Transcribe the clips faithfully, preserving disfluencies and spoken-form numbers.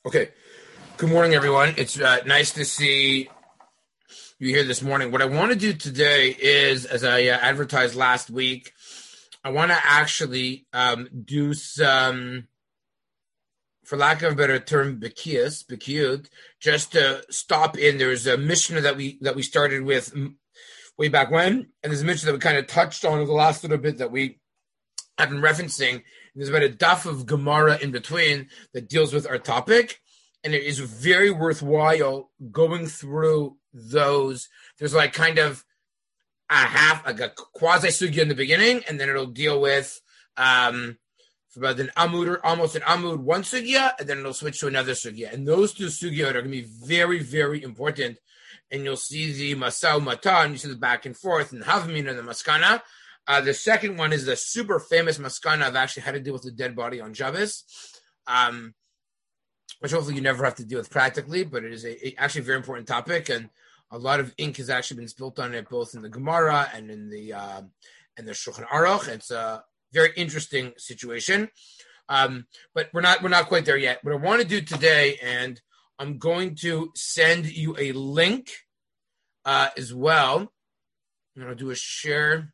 Okay. Good morning, everyone. It's uh, nice to see you here this morning. What I want to do today is, as I uh, advertised last week, I want to actually um, do some, for lack of a better term, bekias, bekiyut, just to stop in. There's a Mishnah that we that we started with way back when, and there's a Mishnah that we kind of touched on over the last little bit that we have been referencing. There's about a daf of Gemara in between that deals with our topic. And it is very worthwhile going through those. There's like kind of a half, like a quasi sugya in the beginning, and then it'll deal with um, about an amud, or almost an amud, one sugya, and then it'll switch to another sugya. And those two sugya are going to be very, very important. And you'll see the masau matan, you see the back and forth, and havmin and the maskana. Uh, the second one is the super famous maskana of actually how to deal with the dead body on Shabbos. Um, which hopefully you never have to deal with practically, but it is a, a actually a very important topic, and a lot of ink has actually been spilt on it, both in the Gemara and in the uh, and the Shulchan Aruch. It's a very interesting situation, um, but we're not we're not quite there yet. What I want to do today, and I'm going to send you a link uh, as well. I'm going to do a share.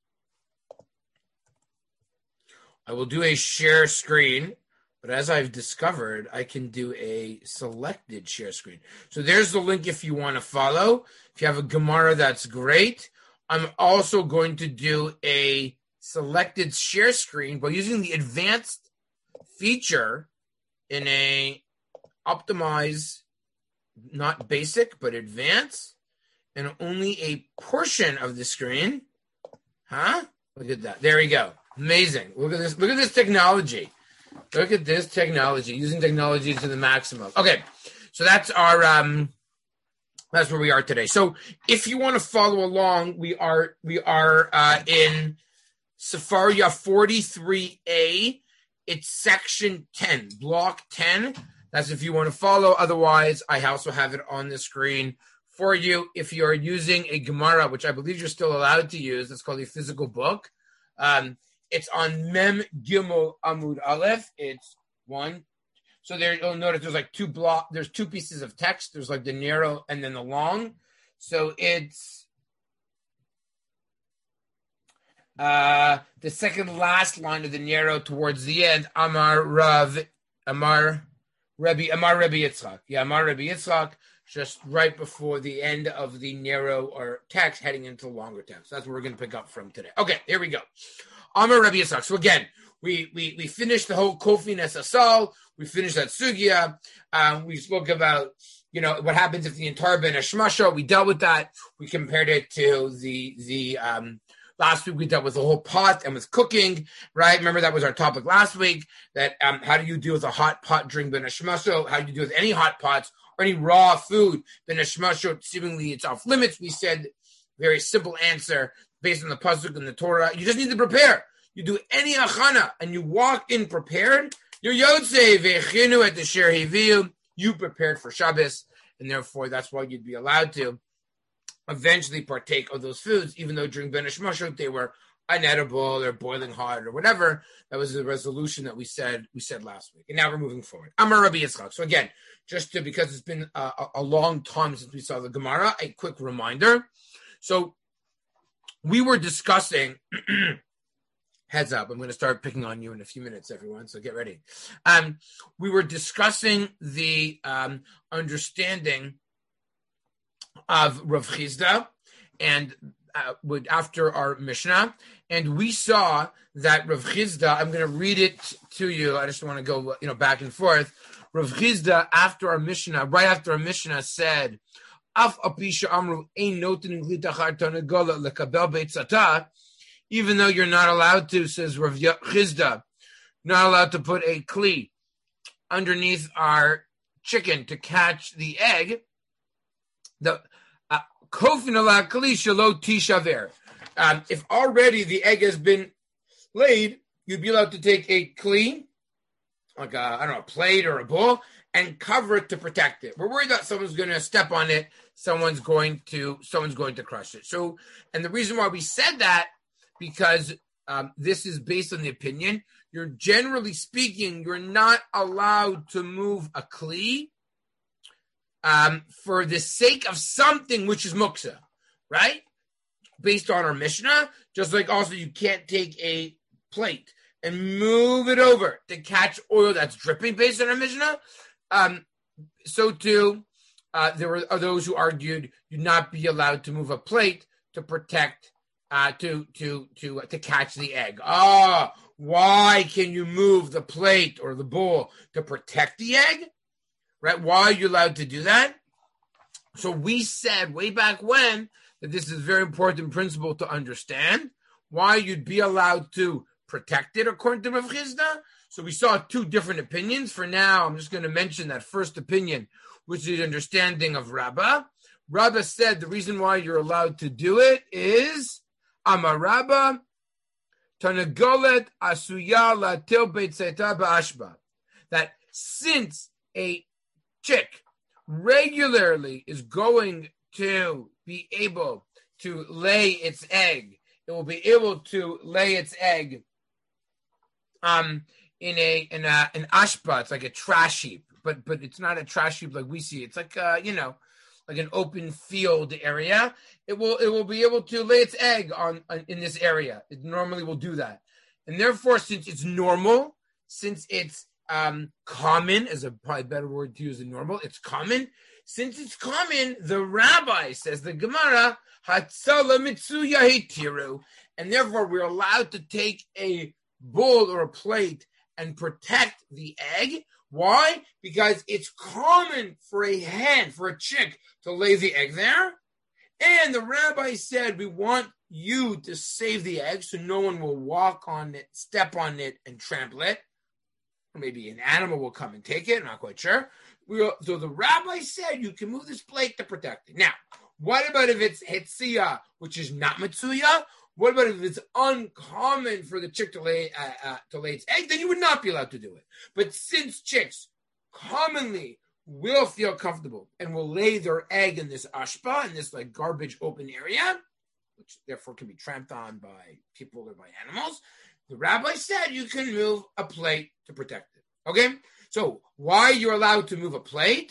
I will do a share screen. But as I've discovered, I can do a selected share screen. So there's the link if you want to follow. If you have a Gemara, that's great. I'm also going to do a selected share screen by using the advanced feature in a optimize, not basic, but advanced, and only a portion of the screen. Huh? Look at that. There we go. Amazing. Look at this. Look at this technology. Look at this technology, using technology to the maximum. Okay, so that's our um, that's where we are today. So if you want to follow along, we are we are uh, in Sefaria forty-three A. It's section ten, block ten. That's if you want to follow. Otherwise, I also have it on the screen for you. If you are using a Gemara, which I believe you're still allowed to use, it's called a physical book. Um, It's on Mem Gimel Amud Aleph. It's one. So there, you'll notice there's like two block. There's two pieces of text. There's like the narrow and then the long. So it's uh, the second last line of the narrow towards the end. Amar Rav, Amar Rebbe, Amar Rebbe Yitzchak. Yeah, Amar Rebbe Yitzchak. Just right before the end of the narrow or text, heading into the longer text. That's what we're going to pick up from today. Okay, here we go. Amar Rebbe Yitzchak. So again, we we we finished the whole Kofi Nesasal. We finished that sugya. Um, we spoke about, you know, what happens if the entire ben hashmasha. We dealt with that. We compared it to the the um, last week. We dealt with the whole pot and with cooking, right? Remember that was our topic last week. That um, how do you deal with a hot pot during ben hashmasha? How do you deal with any hot pots or any raw food? Ben hashmasha, seemingly it's off limits. We said very simple answer. Based on the pasuk and the Torah, you just need to prepare. You do any achana and you walk in prepared. You're yotzei vechinu at the sher hiviu. You prepared for Shabbos, and therefore that's why you'd be allowed to eventually partake of those foods, even though during Ben Hashmashot they were inedible or boiling hot or whatever. That was the resolution that we said we said last week, and now we're moving forward. Amar Rabbi Yitzchak. So again, just to, because it's been a, a long time since we saw the Gemara, a quick reminder. So we were discussing, heads up, I'm going to start picking on you in a few minutes, everyone, so get ready. Um, we were discussing the um, understanding of Rav Chizda and uh, with, after our Mishnah, and we saw that Rav Chizda, I'm going to read it to you, I just want to go you know, back and forth. Rav Chizda, after our Mishnah, right after our Mishnah, said, even though you're not allowed to, says Rav Chizda, not allowed to put a kli underneath our chicken to catch the egg, the kofin ala kli shelo tishaver. If already the egg has been laid, you'd be allowed to take a kli, like a, I don't know, a plate or a bowl, and cover it to protect it. We're worried that someone's going to step on it, someone's going to someone's going to crush it. So, and the reason why we said that, because um, this is based on the opinion, you're generally speaking, you're not allowed to move a kli um, for the sake of something which is muksa, right? Based on our Mishnah, just like also you can't take a plate and move it over to catch oil that's dripping based on our Mishnah. Um, so too, uh, there were are those who argued you'd not be allowed to move a plate to protect, uh, to to to uh, to catch the egg. Ah, oh, why can you move the plate or the bowl to protect the egg? Right? Why are you allowed to do that? So we said way back when that this is a very important principle to understand. Why you'd be allowed to protect it according to Rav Chisda. So we saw two different opinions. For now, I'm just going to mention that first opinion, which is the understanding of Rabbah. Rabbah said the reason why you're allowed to do it is Amar Rabbah Tanagolet Asuya Latil Beitzeta Ba'ashba. That since a chick regularly is going to be able to lay its egg, it will be able to lay its egg um, in a in a an ashba. It's like a trash heap, but but it's not a trash heap like we see. It's like uh, you know, like an open field area. It will it will be able to lay its egg on, on in this area. It normally will do that, and therefore, since it's normal, since it's um, common, is a probably better word to use than normal. It's common. Since it's common, the rabbi says, the Gemara, Hatzala Mitsuya Hetiru, and therefore we're allowed to take a bowl or a plate and protect the egg. Why? Because it's common for a hen, for a chick, to lay the egg there. And the rabbi said, we want you to save the egg so no one will walk on it, step on it, and trample it. Or maybe an animal will come and take it, I'm not quite sure. We, so the rabbi said you can move this plate to protect it. Now, what about if it's hetziya, which is not mitsuya? What about if it's uncommon for the chick to lay uh, uh, to lay its egg? Then you would not be allowed to do it. But since chicks commonly will feel comfortable and will lay their egg in this ashpa, in this like garbage open area, which therefore can be tramped on by people or by animals, the rabbi said you can move a plate to protect it. Okay? So why you're allowed to move a plate?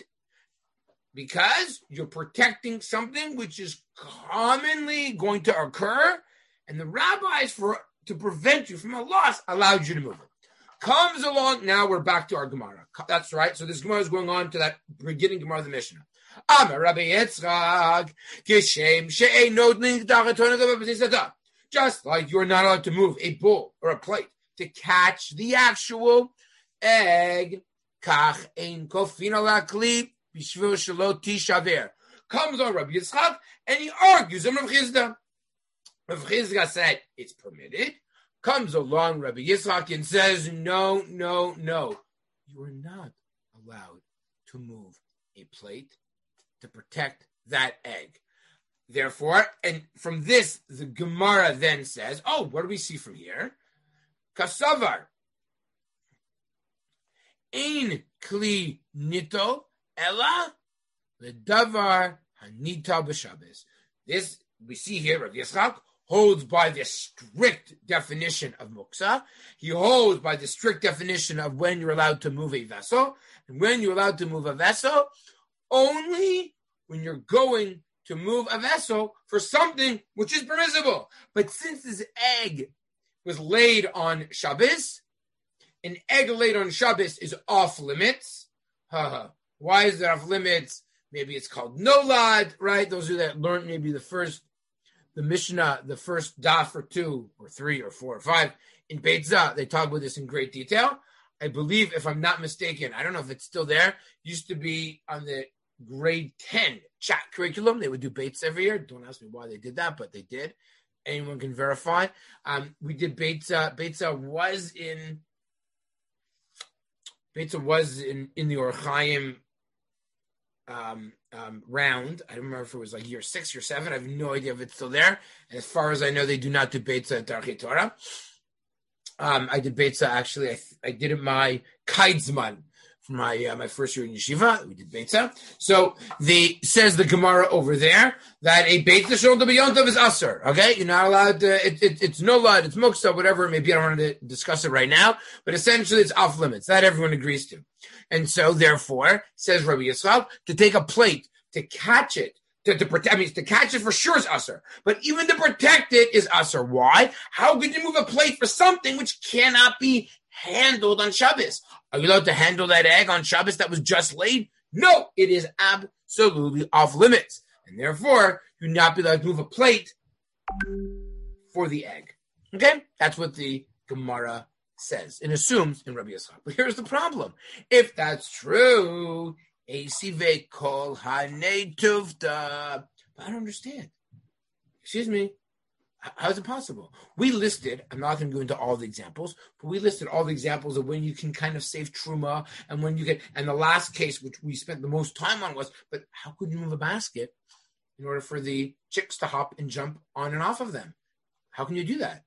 Because you're protecting something which is commonly going to occur, and the rabbis, for to prevent you from a loss, allowed you to move it. Comes along, now we're back to our Gemara. That's right. So this Gemara is going on to that beginning Gemara of the Mishnah. Amar Rabbi Yitzchak, Kishem she'enod linkdachatona. Just like you're not allowed to move a bowl or a plate to catch the actual egg, kach ein kofina lakli b'shvil shelo tishaver. Comes on Rabbi Yitzchak and he argues on Rav Chisda. Rav Chisda said it's permitted. Comes along Rabbi Yitzchak and says, no, no, no. You are not allowed to move a plate to protect that egg. Therefore, and from this, the Gemara then says, oh, what do we see from here? Kasavar. Ein kli nito ela ledavar hanita b'Shabbos. This, we see here, Rav Yitzchak holds by the strict definition of muksa. He holds by the strict definition of when you're allowed to move a vessel. And when you're allowed to move a vessel, only when you're going to move a vessel for something which is permissible. But since this egg was laid on Shabbos, an egg laid on Shabbos is off limits. Why is it off limits? Maybe it's called nolad, right? Those who that learned maybe the first, the Mishnah, the first daf or two or three or four or five in Beitzah, they talk about this in great detail. I believe, if I'm not mistaken, I don't know if it's still there, used to be on the grade ten chat curriculum. They would do Beitzah every year. Don't ask me why they did that, but they did. Anyone can verify. Um, we did Beitzah. Beitzah was in Beitzah was in, in the Or Chaim um, um, round. I don't remember if it was like year six or seven. I have no idea if it's still there. And as far as I know, they do not do Beitzah at Darchei Torah. Um, I did Beitzah, actually. I, I did it my Kaidzman from my uh, my first year in yeshiva. We did Beitza. So the says the Gemara over there that a Beitza Shul to B'Yontav is Asur. Okay, you're not allowed to. It, it, it's no lud, it's muksa, whatever it may be. I don't want to discuss it right now, but essentially it's off limits. That everyone agrees to, and so therefore says Rabbi Yisrael to take a plate to catch it. To, to protect, I mean, to catch it for sure is usher, but even to protect it is usher. Why? How could you move a plate for something which cannot be handled on Shabbos? Are you allowed to handle that egg on Shabbos that was just laid? No, it is absolutely off limits, and therefore you not be allowed to move a plate for the egg. Okay, that's what the Gemara says and assumes in Rabbi Yisrael. But here's the problem: if that's true. Asive kol hanei tuvda. I don't understand. Excuse me. How is it possible? We listed, I'm not going to go into all the examples, but we listed all the examples of when you can kind of save truma and when you get, and the last case, which we spent the most time on was, but how could you move a basket in order for the chicks to hop and jump on and off of them? How can you do that?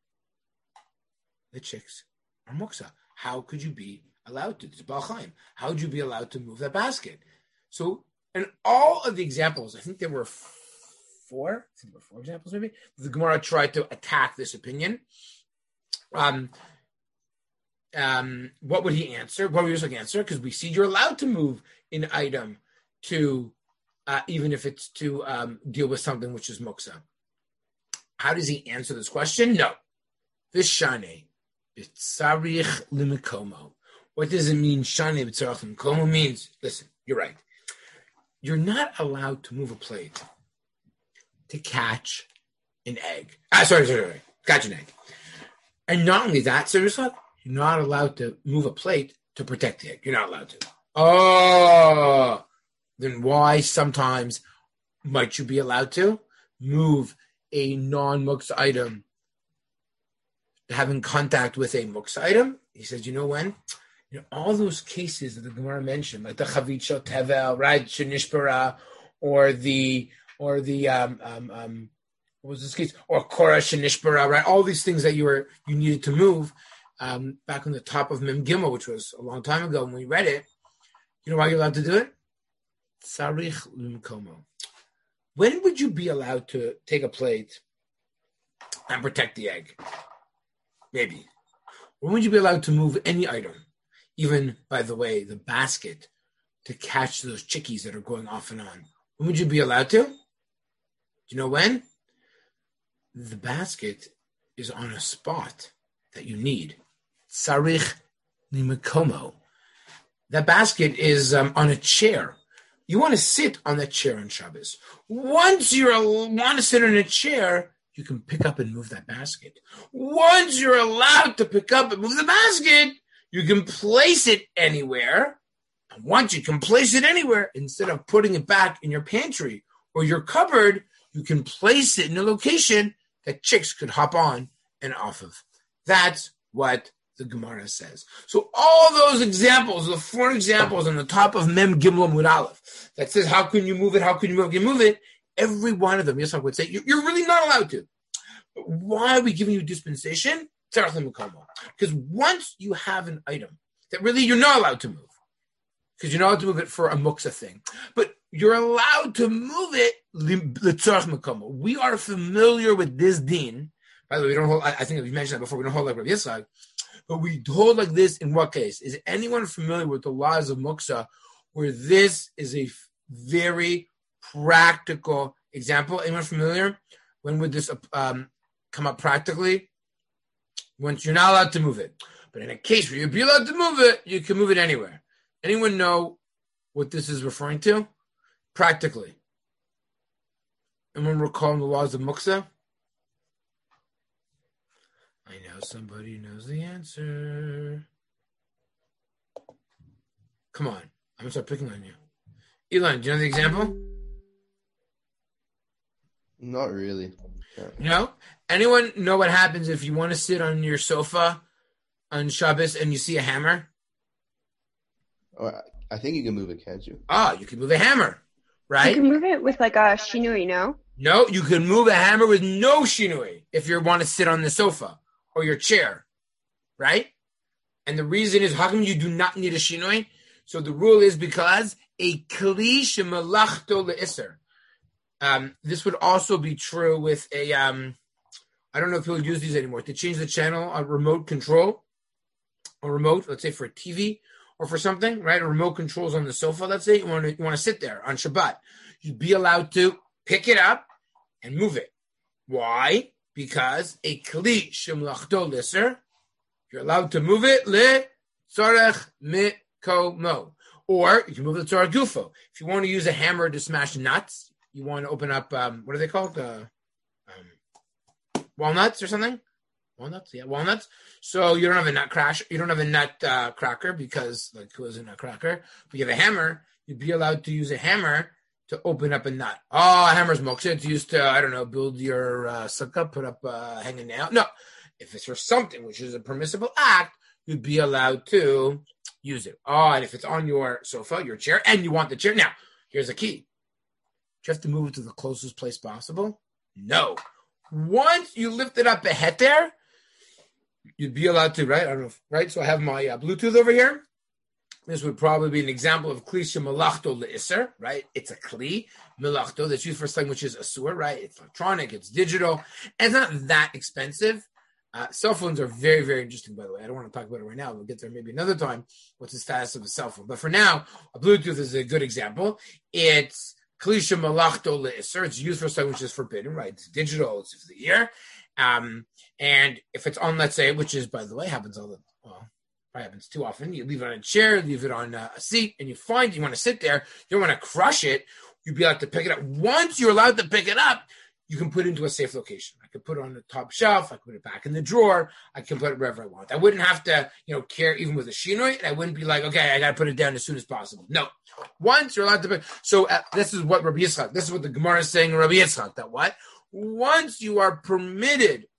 The chicks are muksa. How could you be allowed to? It's Baal Chaim. How would you be allowed to move that basket? So, in all of the examples, I think there were four, I think there were four examples maybe, the Gemara tried to attack this opinion. Um, um, what would he answer? What would Yisrael answer? Because we see you're allowed to move an item to, uh, even if it's to um, deal with something which is muksa. How does he answer this question? No. This shane, it's sarich limikomo. What does it mean, shane b'tzarach limikomo? Means, listen, you're right. You're not allowed to move a plate to catch an egg. Ah, sorry, sorry, sorry. Catch an egg. And not only that, so you're not allowed to move a plate to protect the egg. You're not allowed to. Oh, then why sometimes might you be allowed to move a non-muksa item having contact with a muksa item? He says, you know when? You know, all those cases that the Gemara mentioned, like the Chavit Shel Tevel, right, Shenishbara, or the, or the, um, um, um, what was this case? Or Korah Shenishbara, right? All these things that you were, you needed to move, um, back on the top of Mem Gimel, which was a long time ago when we read it. You know why you're allowed to do it? Sarich Lumkomo. When would you be allowed to take a plate and protect the egg? Maybe. When would you be allowed to move any item? Even, by the way, the basket to catch those chickies that are going off and on. When would you be allowed to? Do you know when? The basket is on a spot that you need. Sarich nimakomo. That basket is um, on a chair. You want to sit on that chair on Shabbos. Once you want to sit on a chair, you can pick up and move that basket. Once you're allowed to pick up and move the basket, you can place it anywhere. And once you can place it anywhere, instead of putting it back in your pantry or your cupboard, you can place it in a location that chicks could hop on and off of. That's what the Gemara says. So all those examples, the four examples on the top of Mem Gimel Amud Aleph, that says, how can you move it? How can you move it? Move it? Every one of them, Yisrael would say, you're really not allowed to. But why are we giving you dispensation? Because once you have an item that really you're not allowed to move, because you're not allowed to move it for a muksa thing, but you're allowed to move it l'tzarech mekomo. We are familiar with this din. By the way, we don't hold, I think we mentioned that before, we don't hold like Rabbi Yitzchak, but we hold like this in what case? Is anyone familiar with the laws of muksa where this is a very practical example? Anyone familiar? When would this um, come up practically? Once you're not allowed to move it. But in a case where you'd be allowed to move it, you can move it anywhere. Anyone know what this is referring to? Practically. Anyone recall the laws of muksa? I know somebody knows the answer. Come on. I'm going to start picking on you. Elon, do you know the example? Not really. Yeah. You know? Anyone know what happens if you want to sit on your sofa on Shabbos and you see a hammer? Oh, I think you can move it, can't you? Ah, you can move a hammer, right? You can move it with like a shinui, no? No, you can move a hammer with no shinui if you want to sit on the sofa or your chair, right? And the reason is, how come you do not need a shinui? So the rule is because a kli shemalachto le'isser. Um, this would also be true with a, um, I don't know if people use these anymore, to change the channel on remote control, a remote, let's say for a T V or for something, right? A remote controls on the sofa, let's say, you want to, you want to sit there on Shabbat. You'd be allowed to pick it up and move it. Why? Because a kli shemalachto le'isser, you're allowed to move it le tzarech mikomo. Or you can move it to tzarech gufo. If you want to use a hammer to smash nuts, you want to open up, um, what are they called? Uh, um, walnuts or something? Walnuts? Yeah, walnuts. So you don't have a nut crash. You don't have a nut uh, cracker because, like, who has a nut cracker? But you have a hammer. You'd be allowed to use a hammer to open up a nut. Oh, a hammer's moksha. It's used to, I don't know, build your uh, sukkah, put up, uh, hang a nail. No. If it's for something which is a permissible act, you'd be allowed to use it. Oh, and if it's on your sofa, your chair, and you want the chair. Now, here's a key. Do you have to move it to the closest place possible? No. Once you lift it up a heter, you'd be allowed to, right? I don't know, if, right? So I have my uh, Bluetooth over here. This would probably be an example of kli shemalachto le'isser, right? It's a kli melachto that's used for something which is asur, right? It's electronic, it's digital, and it's not that expensive. Uh, cell phones are very, very interesting, by the way. I don't want to talk about it right now. We'll get there maybe another time. What's the status of a cell phone? But for now, a Bluetooth is a good example. It's kli shemalachto le'isser. It's used for something which is forbidden, right? It's digital. It's for the ear. Um, and if it's on, let's say, which is, by the way, happens all the, well, probably happens too often. You leave it on a chair, leave it on a seat, and you find you want to sit there. You don't want to crush it. You'd be allowed to pick it up. Once you're allowed to pick it up, you can put it into a safe location. I could put it on the top shelf. I could put it back in the drawer. I can put it wherever I want. I wouldn't have to, you know, care even with a shinoi. I wouldn't be like, okay, I got to put it down as soon as possible. No. Once you're allowed to put, so uh, this is what Rabbi Yitzchak, this is what the Gemara is saying in Rabbi Yitzchak, that what? Once you are permitted,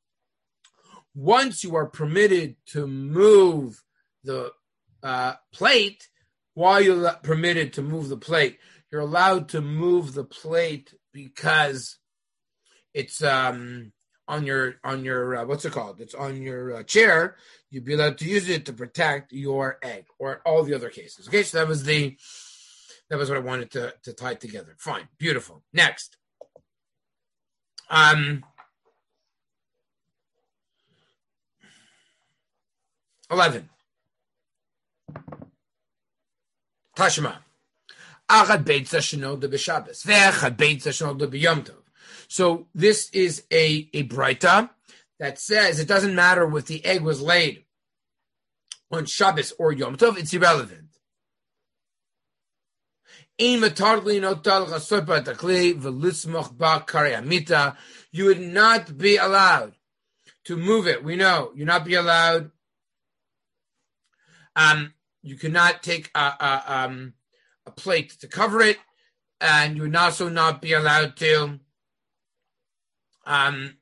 once you are permitted to move the uh, plate, while you're permitted to move the plate, you're allowed to move the plate because it's um, on your on your uh, what's it called? It's on your uh, chair. You'd be allowed to use it to protect your egg, or all the other cases. Okay, so that was the that was what I wanted to to tie together. Fine, beautiful. Next, um, eleven. Tashma. Achad beitza shenoda b'Shabbos. Ve'achad beitza shenoda b'Yom Tov. So this is a, a braita that says it doesn't matter if the egg was laid on Shabbos or Yom Tov, it's irrelevant. You would not be allowed to move it. We know you'd not be allowed. Um, you cannot take a, a, um, a plate to cover it, and you would also not be allowed to Um,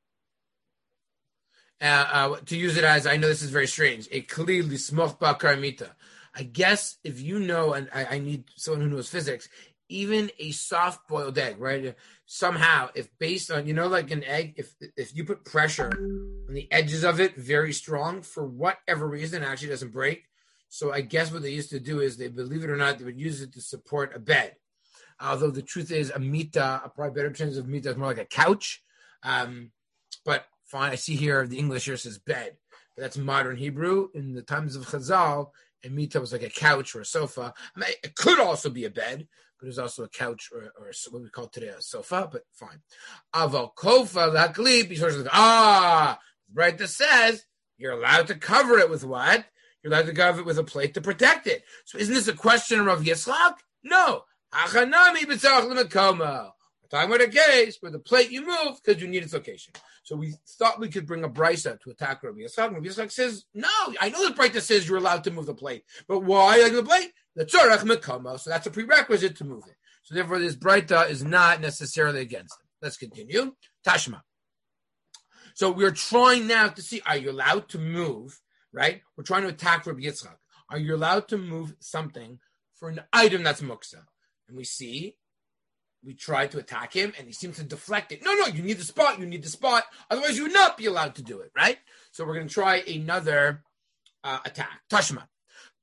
uh, uh, to use it as, I know this is very strange, a kli lismoch ba'karamita. I guess if you know, and I, I need someone who knows physics, even a soft-boiled egg, right? Somehow, if based on, you know, like an egg, if if you put pressure on the edges of it very strong, for whatever reason, it actually doesn't break. So I guess what they used to do is, they, believe it or not, they would use it to support a bed. Although the truth is, a mita, a probably better terms of mita, is more like a couch. Um, but fine, I see here the English here says bed, but that's modern Hebrew. In the times of Chazal, a mita was like a couch or a sofa. I mean, it could also be a bed, but it's also a couch or, or what we call today a sofa. But fine. Aval kofa laklip. Ah, right. That says you're allowed to cover it with what? You're allowed to cover it with a plate to protect it. So isn't this a question of Yitzchak? No. Achanami b'tzarach l'mekomo. Talking about a case where the plate you move because you need its location. So we thought we could bring a brisa to attack Rabbi Yitzchak. Rabbi Yitzchak says, no, I know the brisa says you're allowed to move the plate, but why like the plate? The tzorach mekomo. So that's a prerequisite to move it. So therefore, this brisa is not necessarily against it. Let's continue. Tashma. So we're trying now to see, are you allowed to move, right? We're trying to attack Rabbi Yitzchak. Are you allowed to move something for an item that's muksa? And we see, we try to attack him, and he seems to deflect it. No, no, you need the spot, you need the spot. Otherwise, you would not be allowed to do it, right? So we're going to try another uh, attack. Tashma.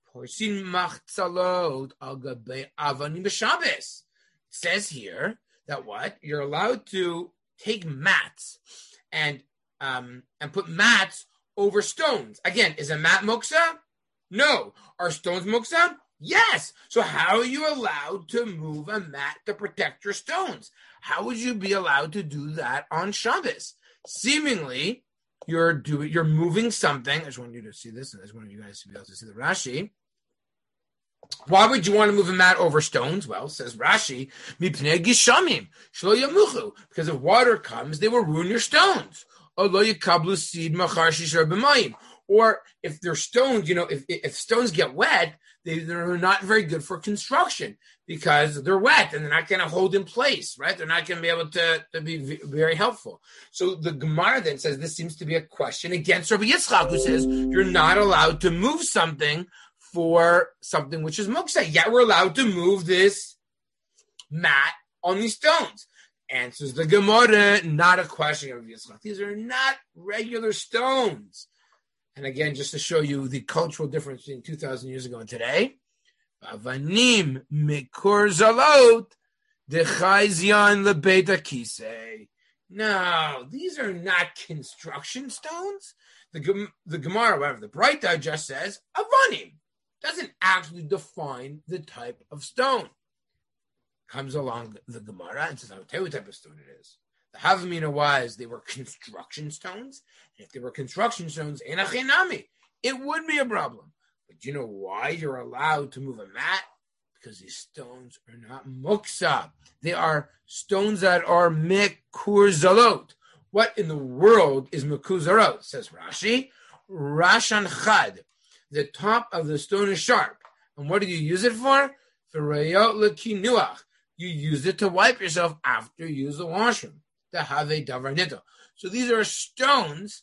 Porsin machzalot al gabei avanim b'Shabbos. It says here that what? You're allowed to take mats and um, and put mats over stones. Again, is a mat muksa? No. Are stones muksa? Yes. So how are you allowed to move a mat to protect your stones? How would you be allowed to do that on Shabbos? Seemingly, you're doing, you're moving something. I just want you to see this, and I just want you guys to be able to see the Rashi. Why would you want to move a mat over stones? Well, says Rashi, mipnei gishamim shelo yamuchu. Because if water comes, they will ruin your stones. Or lo yikablu seed machar shishar b'mayim. Or if they're stones, you know, if if stones get wet, they, they're not very good for construction because they're wet and they're not going to hold in place, right? They're not going to be able to, to be v- very helpful. So the Gemara then says this seems to be a question against Rabbi Yitzchak, who says you're not allowed to move something for something which is muksa. Yet we're allowed to move this mat on these stones. Answers the Gemara, not a question of Rabbi Yitzchak. These are not regular stones. And again, just to show you the cultural difference between two thousand years ago and today, Avanim mikor zalot dechayzian lebeit kisei. No, these are not construction stones. The the Gemara, whatever the Bright just says, avanim doesn't actually define the type of stone. Comes along the Gemara and says, "I'll tell you what type of stone it is." The Havamina was they were construction stones. And if they were construction stones, enachinami, it would be a problem. But you know why you're allowed to move a mat? Because these stones are not muksa. They are stones that are mekur zalot. What in the world is mekur zalot? Says Rashi. Rashan chad. The top of the stone is sharp. And what do you use it for? For rayot lekinuach. You use it to wipe yourself after you use the washroom. The have davar nito. So these are stones.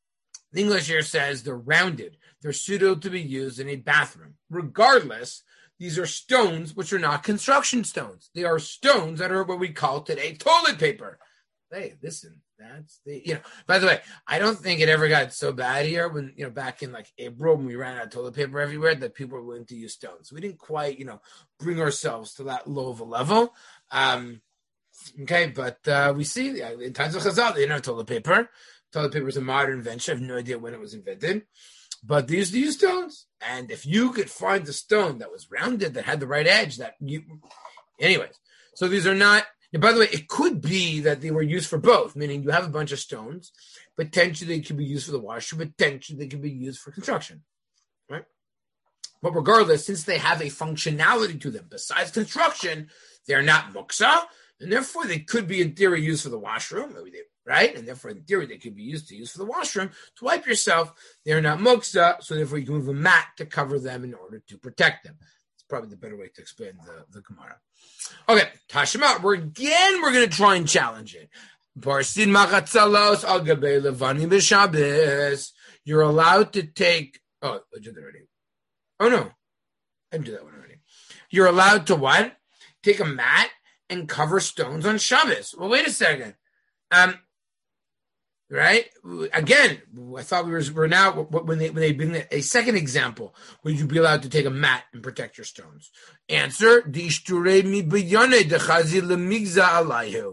The English here says they're rounded. They're suitable to be used in a bathroom. Regardless, these are stones which are not construction stones. They are stones that are what we call today toilet paper. Hey, listen, that's the, you know, by the way, I don't think it ever got so bad here when, you know, back in like April when we ran out of toilet paper everywhere that people were willing to use stones. We didn't quite, you know, bring ourselves to that low of a level. Um, Okay, but uh, we see in times of Chazal, they didn't have toilet paper. Toilet paper is a modern invention. I have no idea when it was invented. But they used to use stones. And if you could find a stone that was rounded, that had the right edge, that you... Anyways, so these are not... And by the way, it could be that they were used for both, meaning you have a bunch of stones. Potentially, they could be used for the washroom. Potentially, they could be used for construction. Right? But regardless, since they have a functionality to them, besides construction, they're not muksa. And therefore, they could be, in theory, used for the washroom, right? And therefore, in theory, they could be used to use for the washroom to wipe yourself. They're not muksa, so therefore, you can move a mat to cover them in order to protect them. It's probably the better way to explain the, the Gemara. Okay, Tashima, we're again, we're going to try and challenge it. Parsin machatzalos al gabei levani b'Shabbos. You're allowed to take. Oh, I did that already. Oh no, I didn't do that one already. You're allowed to what? Take a mat and cover stones on Shabbos. Well, wait a second. Um, right? Again, I thought we were, we're now, when they when they bring a second example, would you be allowed to take a mat and protect your stones? Answer, D'ishturei mi b'yonei dechazi lemigza alayhu.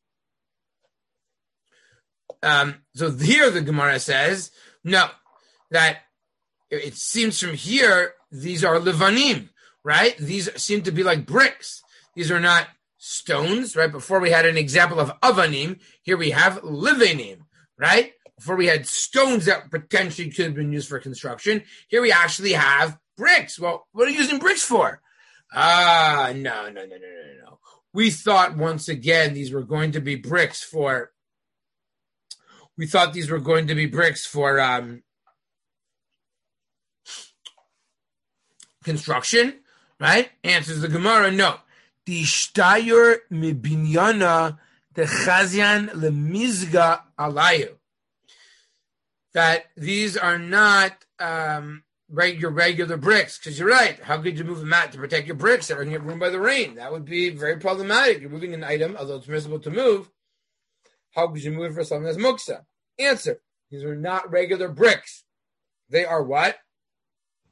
Um, so here the Gemara says, no, that it seems from here, these are levanim, right? These seem to be like bricks. These are not stones, right? Before we had an example of avanim, here we have livanim, right? Before we had stones that potentially could have been used for construction, here we actually have bricks. Well, what are you using bricks for? Ah, uh, no, no, no, no, no, no. We thought once again these were going to be bricks for, we thought these were going to be bricks for um, construction, right? Answers the Gemara, no. The shtayur mibinyana the chazian lemizga alayu. That these are not um, right, your regular bricks, because you're right. How could you move a mat to protect your bricks that are going to get ruined by the rain? That would be very problematic. You're moving an item, although it's permissible to move. How could you move it for something that's muksa? Answer: these are not regular bricks. They are what?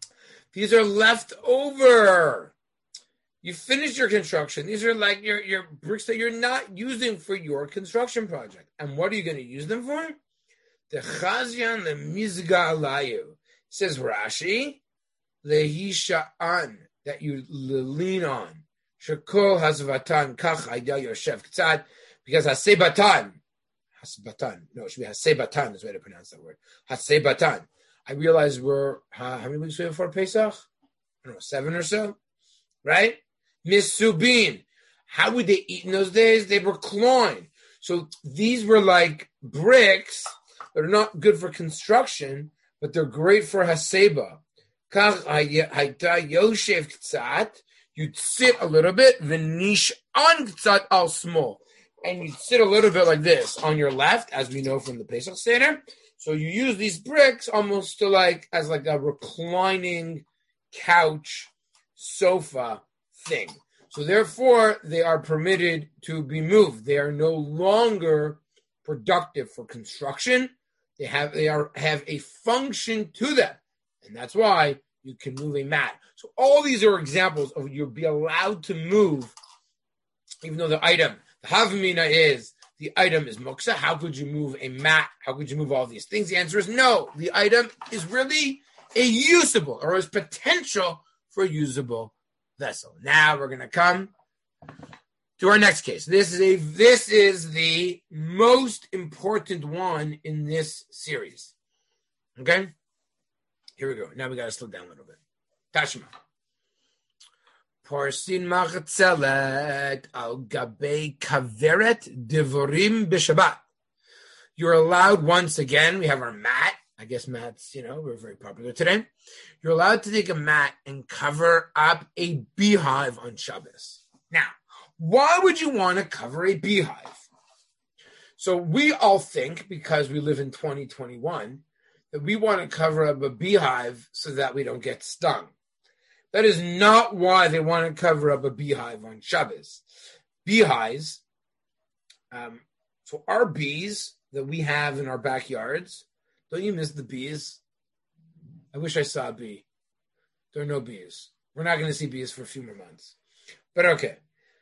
These are left over. You finished your construction. These are like your, your bricks that you're not using for your construction project. And what are you going to use them for? The chazyan the mizga alayu. Says Rashi, lehisha'an, that you lean on. Shekol hazvatan kach hayda yoshev k'tzad, because hasebatan, hasebatan, no, it should be hasebatan is the way to pronounce that word. Hasebatan. I realize we're, uh, how many weeks we have before Pesach? I don't know, seven or so, right? Misubin. How would they eat in those days? They were clawing. So these were like bricks that are not good for construction, but they're great for haseba. Kach hayda yoshev k'tzad. You'd sit a little bit, v'nish an k'tzad al small, and you'd sit a little bit like this on your left, as we know from the Pesach Seder. So you use these bricks almost to like as like a reclining couch sofa thing. So therefore, they are permitted to be moved. They are no longer productive for construction. They have they are have a function to them, and that's why you can move a mat. So all these are examples of you'll be allowed to move, even though the item, the havamina is, the item is muksa. How could you move a mat? How could you move all these things? The answer is no. The item is really a usable, or is potential for a usable vessel. Now we're going to come to our next case. This is a this is the most important one in this series. Okay? Here we go. Now we got to slow down a little bit. Tashma. Porsin machatzelet al gabei kaveret devorim b'Shabbat. You're allowed once again, we have our mat. I guess mats, you know, we're very popular today. You're allowed to take a mat and cover up a beehive on Shabbos. Now, why would you want to cover a beehive? So we all think, because we live in twenty twenty-one, that we want to cover up a beehive so that we don't get stung. That is not why they want to cover up a beehive on Shabbos. Beehives, um, so our bees that we have in our backyards, don't you miss the bees? I wish I saw a bee. There are no bees. We're not going to see bees for a few more months. But okay.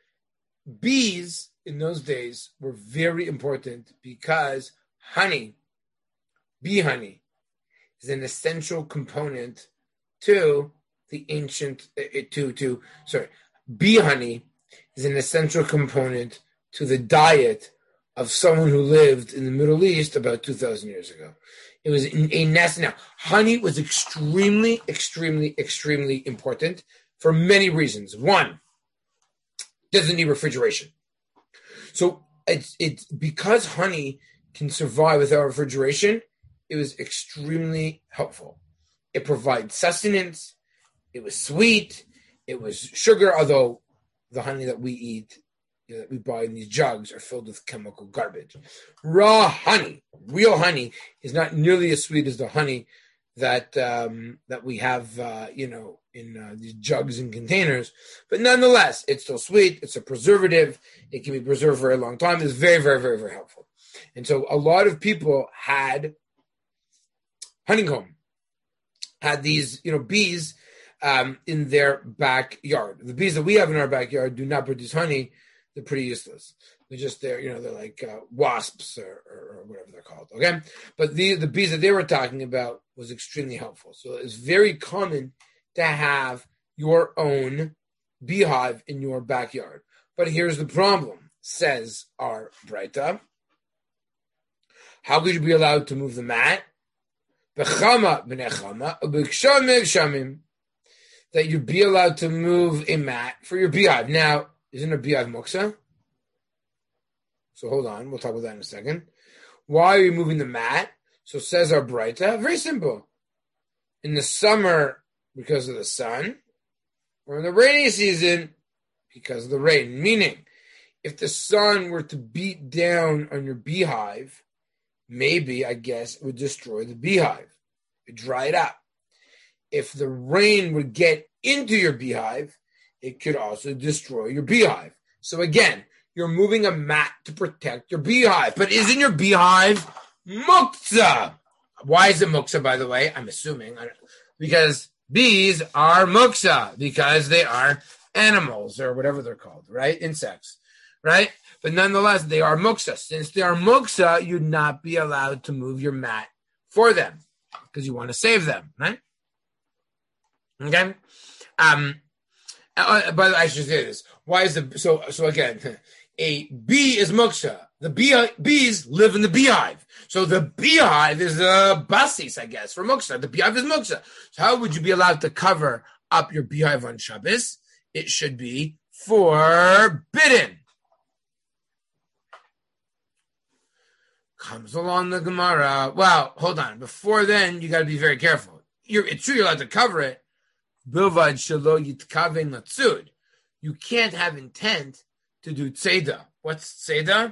Bees in those days were very important because honey, bee honey, is an essential component to the ancient, uh, to, to, sorry, bee honey is an essential component to the diet of someone who lived in the Middle East about two thousand years ago. It was a nest. Now, honey was extremely, extremely, extremely important for many reasons. One, doesn't need refrigeration. So it's, it's because honey can survive without refrigeration, it was extremely helpful. It provides sustenance. It was sweet. It was sugar, although the honey that we eat, you know, that we buy in these jugs are filled with chemical garbage. Raw honey, real honey, is not nearly as sweet as the honey that um, that we have, uh, you know, in uh, these jugs and containers. But nonetheless, it's still sweet. It's a preservative. It can be preserved for a long time. It's very, very, very, very helpful. And so a lot of people had honeycomb, had these, you know, bees um, in their backyard. The bees that we have in our backyard do not produce honey. They're pretty useless. They're just there, you know, they're like uh, wasps or, or, or whatever they're called, okay? But the, the bees that they were talking about was extremely helpful. So it's very common to have your own beehive in your backyard. But here's the problem, says our Braita. How could you be allowed to move the mat? That you'd be allowed to move a mat for your beehive. Now, isn't a beehive muksa? So hold on, we'll talk about that in a second. Why are you moving the mat? So says our Braita, very simple. In the summer, because of the sun, or in the rainy season, because of the rain. Meaning, if the sun were to beat down on your beehive, maybe, I guess, it would destroy the beehive. It would dry it up. If the rain would get into your beehive, it could also destroy your beehive. So again, you're moving a mat to protect your beehive. But isn't your beehive muktzah? Why is it muktzah, by the way? I'm assuming. I don't, because Bees are muksa because they are animals or whatever they're called, right? Insects, right? But nonetheless, they are muksa. Since they are muksa, you'd not be allowed to move your mat for them because you want to save them, right? Okay. Um. Uh, but I should say this: why is the so so again? A bee is muksa. The bee, bees live in the beehive. So the beehive is a basis, I guess, for muksa. The beehive is muksa. So how would you be allowed to cover up your beehive on Shabbos? It should be forbidden. Comes along the Gemara. Well, hold on. Before then, you got to be very careful. You're, it's true you're allowed to cover it. Bilvad shelo yitkaven latzud. You can't have intent to do tzeda. What's tzeda?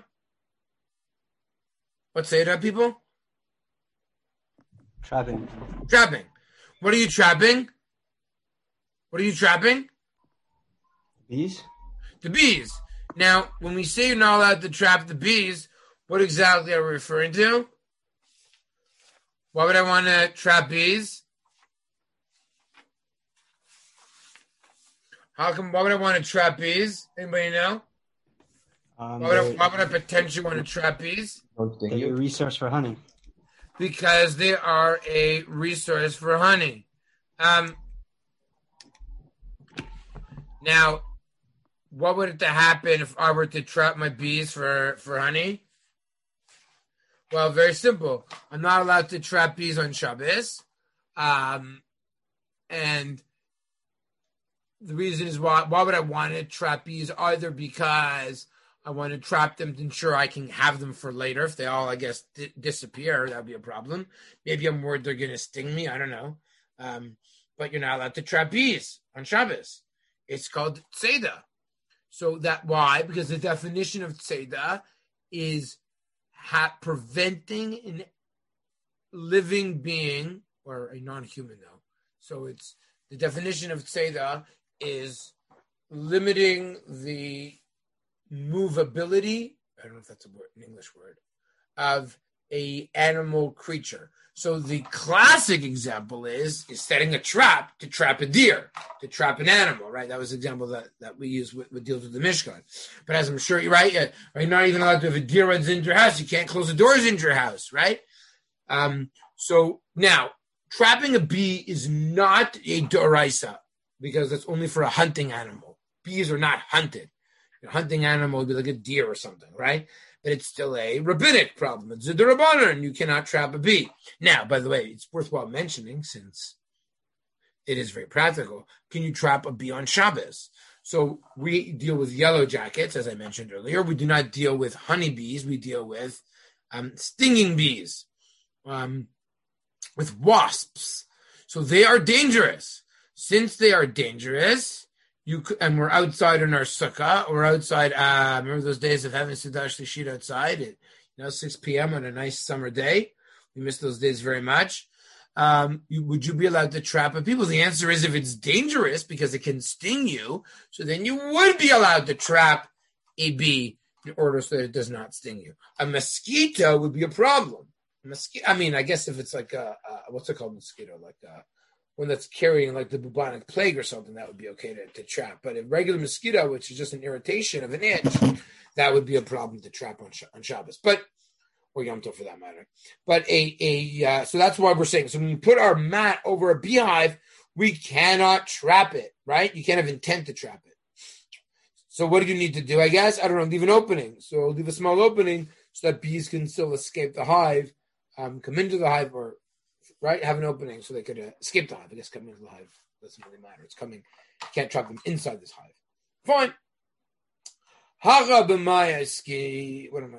What's tzeda, people? Trapping. Trapping. What are you trapping? What are you trapping? Bees? The bees. Now, when we say you're not allowed to trap the bees, what exactly are we referring to? Why would I want to trap bees? How come? Why would I want to trap bees? Anybody know? Um, Why would, I, why would I potentially want to trap bees? Don't They're a resource for honey. Because they are a resource for honey. Um, now, what would it to happen if I were to trap my bees for, for honey? Well, very simple. I'm not allowed to trap bees on Shabbos. Um, and the reason is why, why would I want to trap bees? Either because I want to trap them to ensure I can have them for later. If they all, I guess, di- disappear, that would be a problem. Maybe I'm worried they're going to sting me. I don't know. Um, but you're not allowed to trap bees on Shabbos. It's called tzeda. So that why? Because the definition of tzeda is ha- preventing a living being, or a non-human though. So it's the definition of tzeda is limiting the movability, I don't know if that's a word, an English word, of a animal creature. So the classic example is is setting a trap to trap a deer, to trap an animal, right? That was the example that, that we use with, with deals with the Mishkan. But as I'm sure you're right, you're not even allowed to have a deer runs into your house. You can't close the doors into your house, right? Um, so now, trapping a bee is not a doraisa because it's only for a hunting animal. Bees are not hunted. A hunting animal would be like a deer or something, right? But it's still a rabbinic problem. It's a d'Rabbanan, and you cannot trap a bee. Now, by the way, it's worthwhile mentioning since it is very practical. Can you trap a bee on Shabbos? So we deal with yellow jackets, as I mentioned earlier. We do not deal with honeybees. We deal with um, stinging bees, um, with wasps. So they are dangerous. Since they are dangerous, You and we're outside in our sukkah. We're outside. Uh, remember those days of having Seudah Shlishit outside at you know six p.m. on a nice summer day? We miss those days very much. Um, you, would you be allowed to trap a people? The answer is if it's dangerous because it can sting you. So then you would be allowed to trap a bee in order so that it does not sting you. A mosquito would be a problem. A mosquito. I mean, I guess if it's like a, a what's it called mosquito like a. One that's carrying like the bubonic plague or something, that would be okay to, to trap. But a regular mosquito, which is just an irritation of an itch, that would be a problem to trap on, on Shabbos. But, or Yom Tov for that matter. But a, a uh, so that's why we're saying, so when you put our mat over a beehive, we cannot trap it, right? You can't have intent to trap it. So what do you need to do, I guess? I don't know, leave an opening. So leave a small opening so that bees can still escape the hive, um, come into the hive, or right, have an opening so they could uh, escape the hive. I guess coming into the hive doesn't really matter. It's coming. You can't trap them inside this hive. Fine. Haga b'mayaski. What am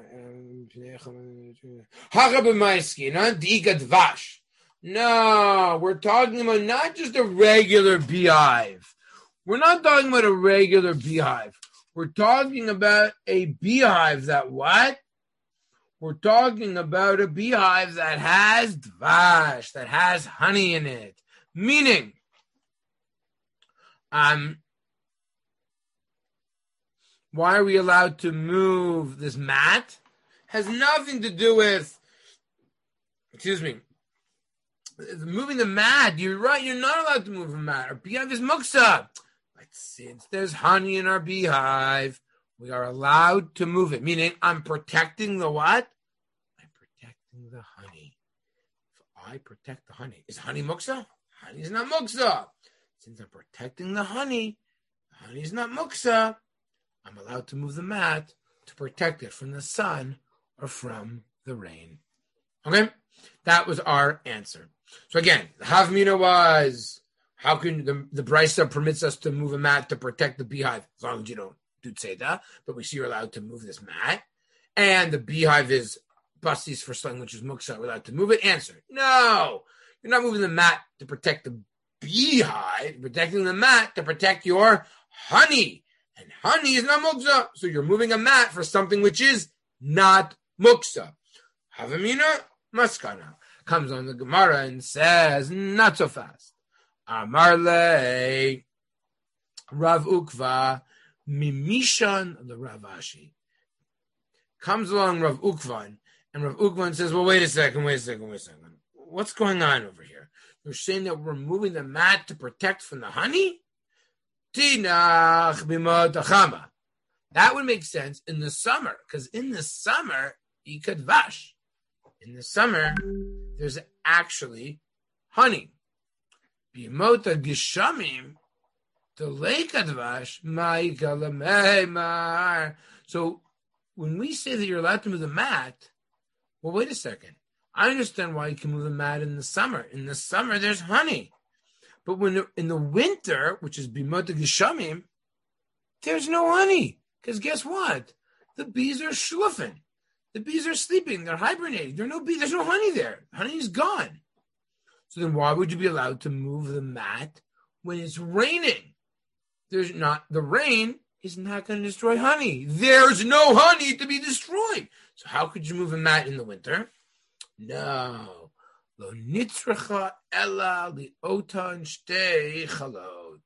I? Haga b'mayaski. Not diga dvash. No, we're talking about not just a regular beehive. We're not talking about a regular beehive. We're talking about a beehive that what? We're talking about a beehive that has dvash, that has honey in it. Meaning, um, why are we allowed to move this mat? Has nothing to do with, excuse me, moving the mat. You're right. You're not allowed to move the mat. Our beehive is muksa. But since there's honey in our beehive, we are allowed to move it. Meaning, I'm protecting the what? I'm protecting the honey. If I protect the honey, is honey muksa? Honey is not muksa. Since I'm protecting the honey, the honey is not muksa. I'm allowed to move the mat to protect it from the sun or from the rain. Okay? That was our answer. So again, the Havmina was, how can the, the Brisa permits us to move a mat to protect the beehive, as long as you don't do tzeda, but we see you're allowed to move this mat. And the beehive is bastis for something which is muksa, we're allowed to move it. Answer, no. You're not moving the mat to protect the beehive, you're protecting the mat to protect your honey. And honey is not muksa, so you're moving a mat for something which is not muksa. Havamina maskana comes on the Gemara and says, not so fast. Amarle Rav Ukva Mimishan the Rav Ashi. Comes along Rav Ukvan, and Rav Ukvan says, well, wait a second, wait a second, wait a second. What's going on over here? You're saying that we're moving the mat to protect from the honey? Tinach bimot achama. That would make sense in the summer, because in the summer, you could vash. In the summer, there's actually honey. Bimota gishamim, the lake advash, ma'ikalamemar. So when we say that you're allowed to move the mat, well, wait a second. I understand why you can move the mat in the summer. In the summer, there's honey. But when in the winter, which is bimota gishamim, there's no honey. Because guess what? The bees are schluffing. The bees are sleeping. They're hibernating. There are no bees. There's no honey there. Honey's gone. So then why would you be allowed to move the mat when it's raining? There's not, the rain is not going to destroy honey. There's no honey to be destroyed. So how could you move a mat in the winter? No. Lo nitzracha ella li otan shtei chalot.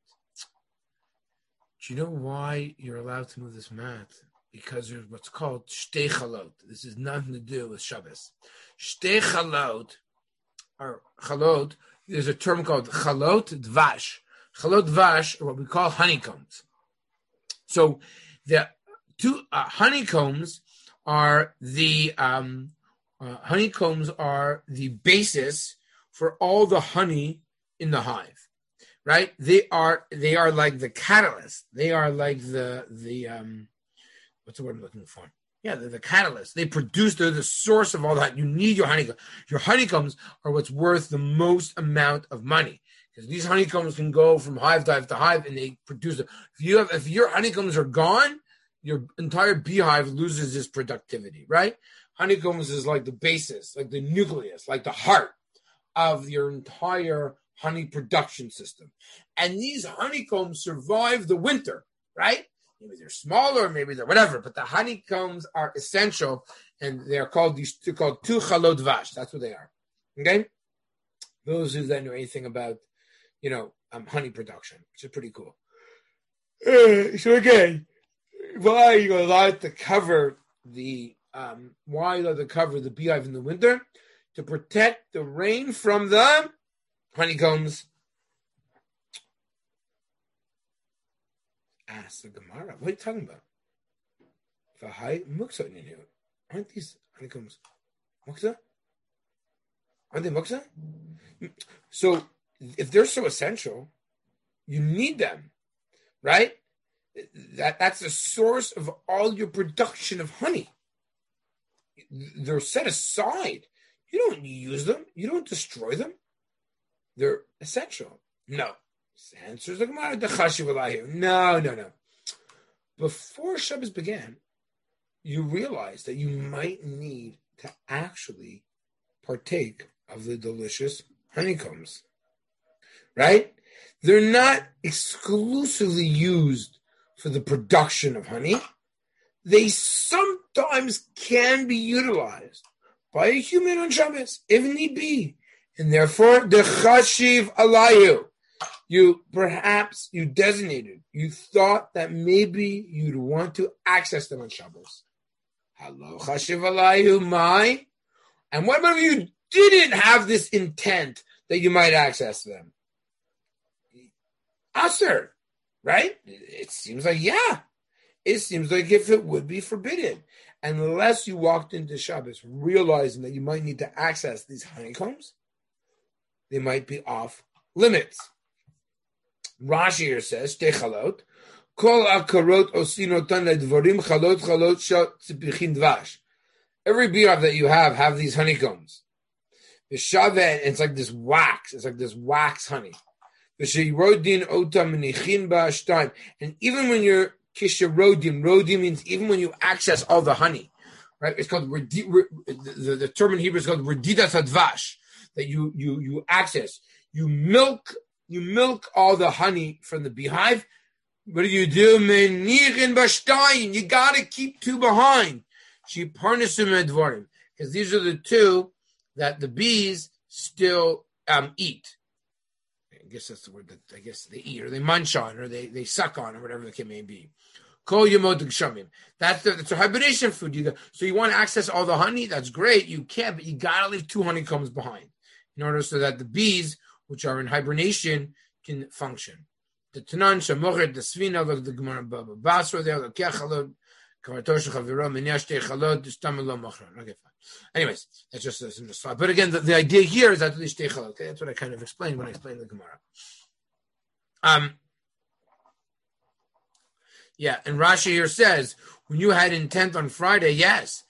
Do you know why you're allowed to move this mat? Because there's what's called shtei chalot. This has nothing to do with Shabbos. Shtei chalot, or chalot, there's a term called chalot dvash. Chalot dvash are what we call honeycombs. So the two uh, honeycombs are the um, uh, honeycombs are the basis for all the honey in the hive, right? They are they are like the catalyst. They are like the the um, what's the word I'm looking for? Yeah, they're the catalyst. They produce, they're the source of all that. You need your honeycomb. Your honeycombs are what's worth the most amount of money. Because these honeycombs can go from hive to hive to hive and they produce it. If you have, if your honeycombs are gone, your entire beehive loses its productivity, right? Honeycombs is like the basis, like the nucleus, like the heart of your entire honey production system. And these honeycombs survive the winter, right? Maybe they're smaller, maybe they're whatever, but the honeycombs are essential, and they're called these two called tu chalot vash. That's what they are. Okay, those who don't know anything about, you know, um, honey production, which is pretty cool. Uh, so again, why are you allowed to cover the um, why are you allowed to cover the beehive in the winter? To protect the rain from the honeycombs. Ask the Gemara. What are you talking about? V'hai muksa in here. Aren't these honeycombs muksa? Aren't they muksa? So if they're so essential, you need them, right? That that's the source of all your production of honey. They're set aside. You don't use them. You don't destroy them. They're essential. No. Answers the Gemara. No, no, no. Before Shabbos began, you realized that you might need to actually partake of the delicious honeycombs, right? They're not exclusively used for the production of honey. They sometimes can be utilized by a human on Shabbos, if need be. And therefore, the chashiv alayu. You perhaps you designated, you thought that maybe you'd want to access them on Shabbos. Hello, chashiv alayu, my. And what about if you didn't have this intent that you might access them. Aser, right? It seems like, yeah. It seems like if it would be forbidden. Unless you walked into Shabbos realizing that you might need to access these honeycombs, they might be off limits. Rashi here says, Techalot, Kol akarot osinotan ledvorim chalot chalot shot tzipichin dvash. Every biyav that you have have these honeycombs. The shavet, it's like this wax. It's like this wax honey. The sheirodin otam menichin ba'ashtayim. And even when you're kisharodim, rodim means even when you access all the honey, right? It's called the, the, the term in Hebrew is called redidas hadvash. That you you you access, you milk you milk all the honey from the beehive. What do you do? Menichin ba'ashtayim. You gotta keep two behind. She parnasim edvarim, because these are the two that the bees still um, eat. I guess that's the word that I guess they eat, or they munch on, or they, they suck on, or whatever the case may be. Kol yemot gshamim. That's the that's a hibernation food. You go, so you want to access all the honey? That's great. You can, but you gotta leave two honeycombs behind in order so that the bees, which are in hibernation, can function. The Tanan shamocher the svina look the Gemara Baba Basra there the kechalot. Okay, fine. Anyways, that's just in the slide. But again, the, the idea here is that okay, that's what I kind of explained when I explained the Gemara. Um, yeah, and Rashi here says when you had intent on Friday, yes,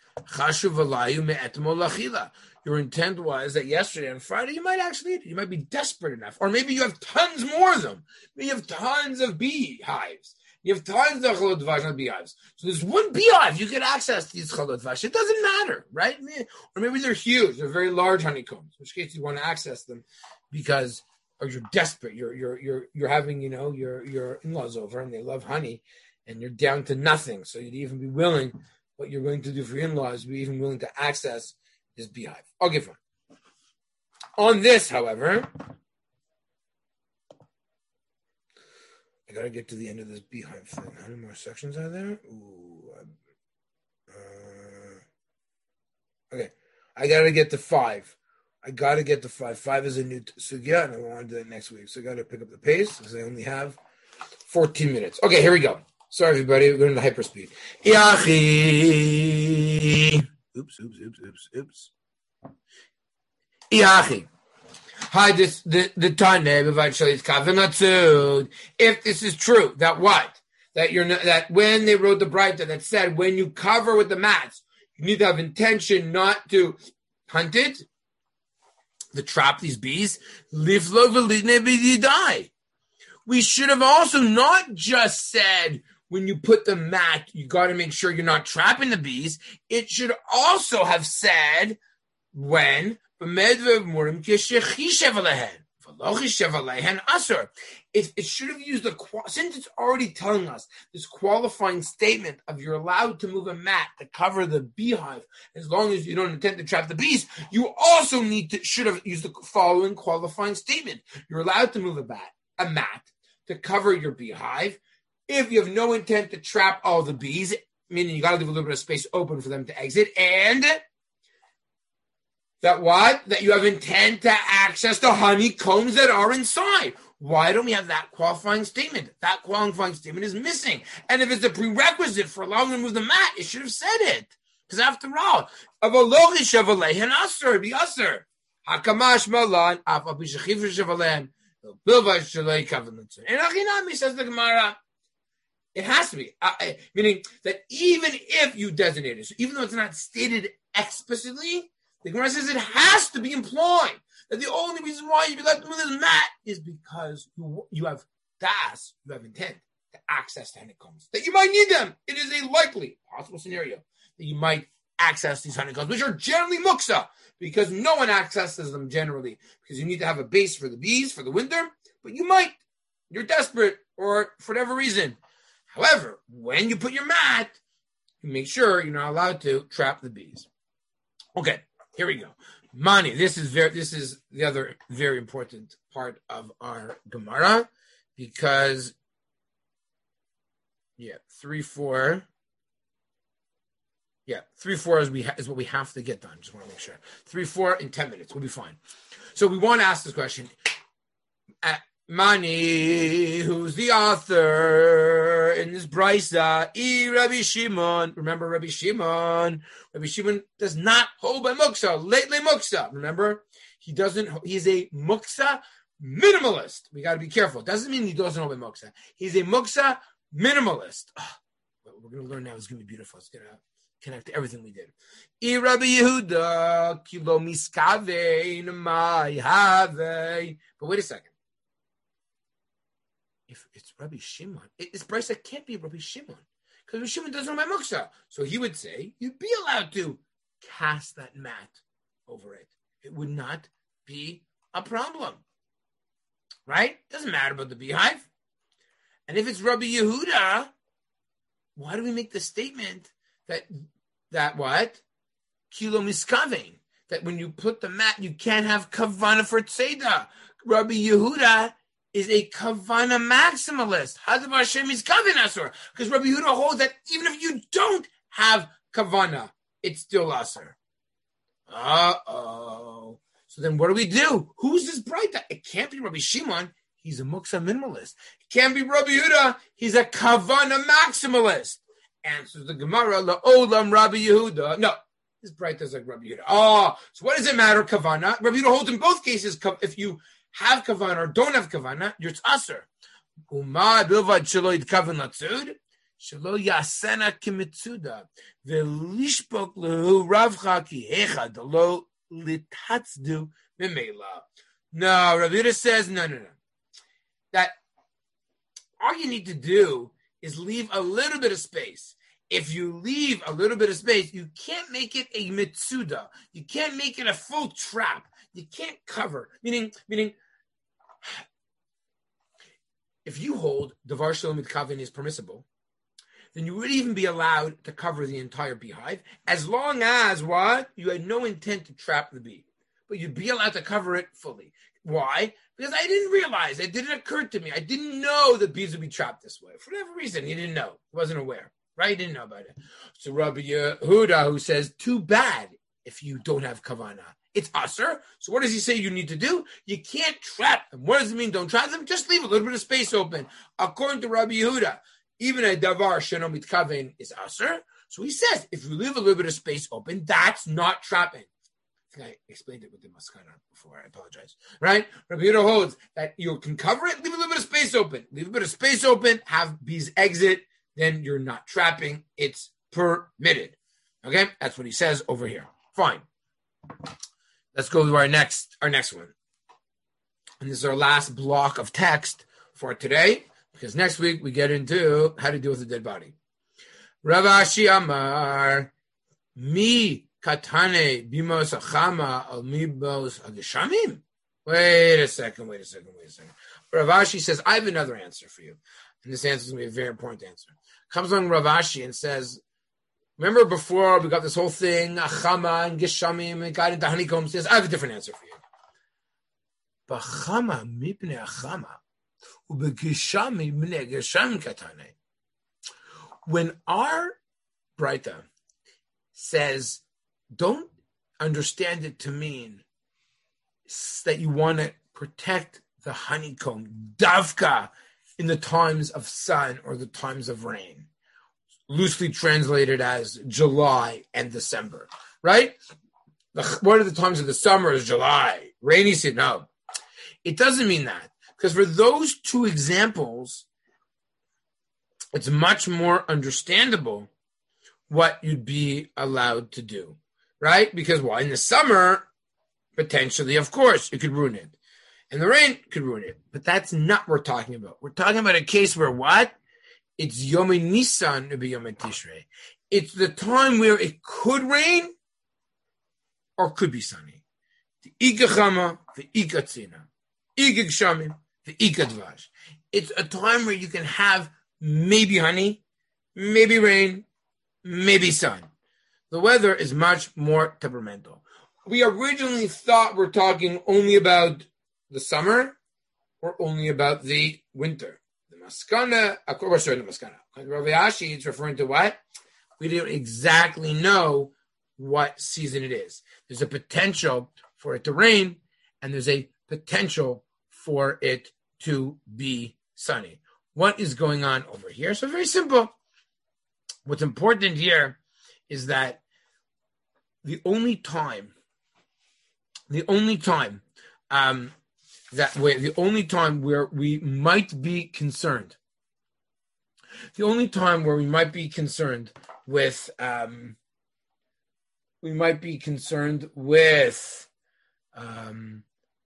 your intent was that yesterday on Friday you might actually eat it. You might be desperate enough, or maybe you have tons more of them. Maybe you have tons of beehives. You have tons of chalot dvash, not beehives. So there's one beehive you can access these chalot dvash. It doesn't matter, right? Or maybe they're huge, they're very large honeycombs. In which case you want to access them because, or you're desperate. You're you're you're you're having you know your your in-laws over and they love honey, and you're down to nothing. So you'd even be willing. What you're going to do for your in-laws, be even willing to access this beehive. I'll give one. On this, however. I gotta get to the end of this beehive thing. How many more sections are there? Ooh, uh, okay, I gotta get to five. I gotta get to five. Five is a new sugya, and I want to do that next week. So I gotta pick up the pace because I only have fourteen minutes. Okay, here we go. Sorry, everybody. We're going to hyperspeed. Iachi. Oops, oops, oops, oops, oops. Iachi. Hi, this the the Tane if this is true, that what? That you're not, that when they wrote the Braita that said when you cover with the mats, you need to have intention not to hunt it, to trap these bees. Die. We should have also not just said when you put the mat, you got to make sure you're not trapping the bees. It should also have said when. It, it should have used the, since it's already telling us this qualifying statement of you're allowed to move a mat to cover the beehive as long as you don't intend to trap the bees, you also need to, should have used the following qualifying statement. You're allowed to move a, bat, a mat to cover your beehive if you have no intent to trap all the bees, meaning you got to leave a little bit of space open for them to exit, and that what? That you have intent to access the honeycombs that are inside. Why don't we have that qualifying statement? That qualifying statement is missing. And if it's a prerequisite for allowing them to move the mat, it should have said it. Because after all, avalogi shevalei and aser be aser. Hakamash malan af abishachif shevalen bilvash shalei kavanutzer. And achinami says the Gemara. It has to be, uh, meaning that even if you designate it, so even though it's not stated explicitly, the Gemara says it has to be implied that the only reason why you'd be allowed to move this mat is because you, you have das, you have intent to access the honeycombs, that you might need them. It is a likely, possible scenario that you might access these honeycombs, which are generally muksa, because no one accesses them generally, because you need to have a base for the bees for the winter, but you might, you're desperate, or for whatever reason. However, when you put your mat, you make sure you're not allowed to trap the bees. Okay. Here we go. Mani, this is very this is the other very important part of our Gemara, because yeah, three, four. Yeah, three, four is, we ha- is what we have to get done. Just want to make sure. Three, four in ten minutes. We'll be fine. So we want to ask this question. At Mani, who's the author in this Brisa? E Rabbi Shimon. Remember Rabbi Shimon. Rabbi Shimon does not hold by muksa. Lately muksa. Remember? He doesn't, he's a muksa minimalist. We got to be careful. Doesn't mean he doesn't hold by muksa. He's a muksa minimalist. Oh, what we're going to learn now is going to be beautiful. It's going to connect to everything we did. I Rabbi Yehuda, kilo miskavein mai have. But wait a second. If it's Rabbi Shimon, it's Brisa can't be Rabbi Shimon because Rabbi Shimon doesn't know my muksa. So he would say you'd be allowed to cast that mat over it. It would not be a problem, right? Doesn't matter about the beehive. And if it's Rabbi Yehuda, why do we make the statement that that what kilo miskavein, that when you put the mat you can't have kavana for tzeda? Rabbi Yehuda is a kavana maximalist. Hadav Hashem is kavana asur. Because Rabbi Yehuda holds that even if you don't have kavana, it's still asur. Uh-oh. So then what do we do? Who's this bright? It can't be Rabbi Shimon. He's a muksa minimalist. It can't be Rabbi Yehuda. He's a kavana maximalist. Answers the Gemara, la'olam Rabbi Yehuda. No, this bright is like Rabbi Yehuda. Oh, so what does it matter, kavana? Rabbi Yehuda holds in both cases, if you have kavana or don't have kavana, you're aser. Uma bilvad shelo yitkaven latzud, shelo yasena kimitzuda, velishpok lehu ravcha ki hecha delo litatzdu memela. No, Rabbi Yehuda says no, no, no. That all you need to do is leave a little bit of space. If you leave a little bit of space, you can't make it a mitzuda. You can't make it a full trap. You can't cover. Meaning, meaning, if you hold davar shelo mitkaven is permissible, then you would even be allowed to cover the entire beehive, as long as what? You had no intent to trap the bee. But you'd be allowed to cover it fully. Why? Because I didn't realize, it didn't occur to me. I didn't know that bees would be trapped this way. For whatever reason, he didn't know. He wasn't aware. Right? He didn't know about it. So Rabbi Yehuda, who says, too bad if you don't have kavana. It's aser. So what does he say you need to do? You can't trap them. What does it mean don't trap them? Just leave a little bit of space open. According to Rabbi Yehuda, even a davar sheno mitkaven is aser. So he says, if you leave a little bit of space open, that's not trapping. I think I explained it with the maskana before. I apologize. Right? Rabbi Yehuda holds that you can cover it, leave a little bit of space open. Leave a bit of space open, have bees exit, then you're not trapping. It's permitted. Okay? That's what he says over here. Fine. Let's go to our next, our next one. And this is our last block of text for today, because next week we get into how to deal with a dead body. Rav Ashi Amar, mi katane bimos achama al mibos agishamim. Wait a second, wait a second, wait a second. Rav Ashi says, I have another answer for you. And this answer is going to be a very important answer. Comes along Rav Ashi and says, remember before we got this whole thing, achama and gishamim, and got into honeycomb. Says, I have a different answer for you. Bachama mipne achama, ubegishami mne gisham katane. When our Braita says, don't understand it to mean that you want to protect the honeycomb, davka, in the times of sun or the times of rain, loosely translated as July and December, right? What are the times of the summer is July, rainy season? No, it doesn't mean that, because for those two examples, it's much more understandable what you'd be allowed to do, right? Because why? In the summer, potentially, of course, it could ruin it. And the rain could ruin it. But that's not what we're talking about. We're talking about a case where what? It's Yom Nisan to be Yom Tishrei. It's the time where it could rain or could be sunny. The Ika Chama, the Ika Tzina. Ika Gshamim, the Ika Dvash. It's a time where you can have maybe honey, maybe rain, maybe sun. The weather is much more temperamental. We originally thought we're talking only about the summer or only about the winter. The maskana, of course, sorry, the maskana. Rav Ashi is referring to what? We don't exactly know what season it is. There's a potential for it to rain, and there's a potential for it to be sunny. What is going on over here? So very simple. What's important here is that the only time, the only time um, that way, the only time where we might be concerned, the only time where we might be concerned with, um, we might be concerned with, um,